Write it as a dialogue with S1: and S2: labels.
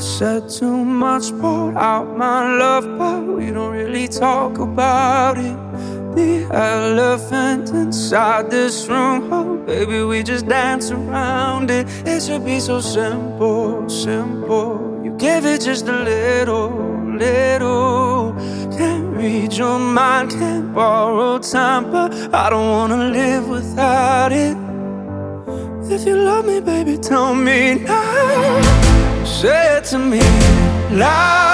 S1: I've said too much, poured out my love, but we don't really talk about it. The elephant inside this room, oh baby, we just dance around it. It should be so simple, simple. You give it just a little, little. Can't read your mind, can't borrow time, but I don't wanna live without it. If you love me, baby, tell me now. Say it to me loud.